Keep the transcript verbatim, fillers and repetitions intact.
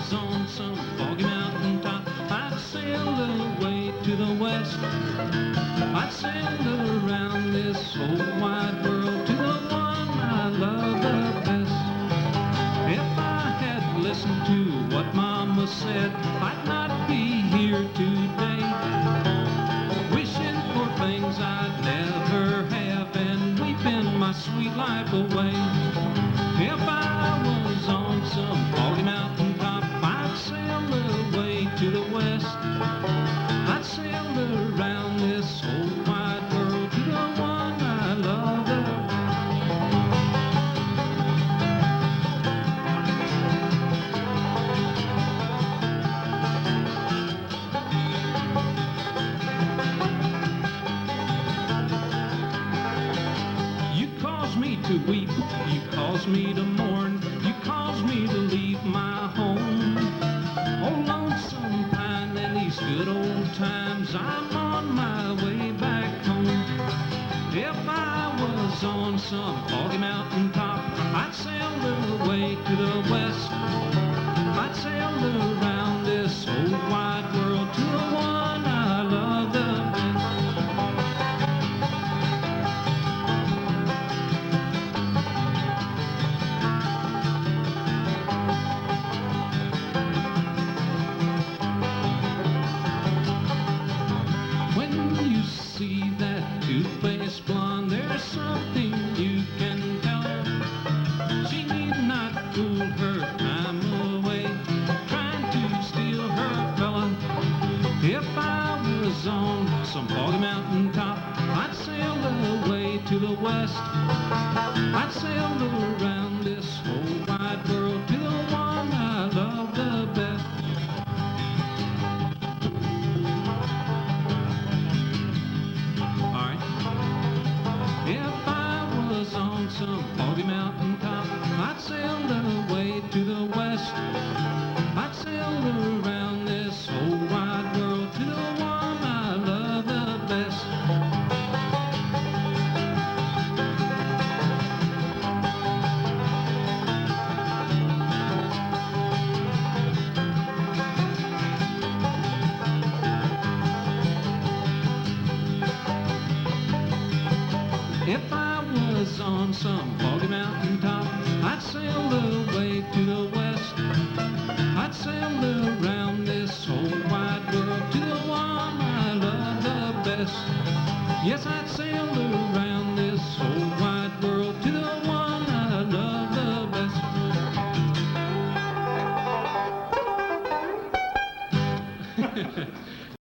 was on some foggy mountain top, I'd sail away to the west. I'd sail around this whole wide world to the one I love the best. If I had listened to what Mama said, I'd not be here today, wishing for things I'd never have and weeping my sweet life away. If I was on some foggy mountain top, I'd sail away to the west. I'd sail around this whole wide world to the one I love the best. Me to weep, you cause me to mourn, you cause me to leave my home. Oh, lonesome pine, in these good old times, I'm on my way back home. If I was on some foggy mountain top, I'd sail away to the west. I'd sail around this whole wide world to the one I love the best. See that two-faced blonde, there's something you can tell her. She need not fool her time away, trying to steal her fella. If I was on some foggy mountain top, I'd sail away to the west. I'd sail around this whole wide world to the one I love the best. If I was on some foggy mountain top, I'd sail away to the west. I'd sail around this whole wide world to the one I love the best. If I was on some foggy mountain top, I'd sail away to the west. I'd sail around this whole wide world to the one I love the best. Yes, I'd sail around this whole wide world to the one I love the best.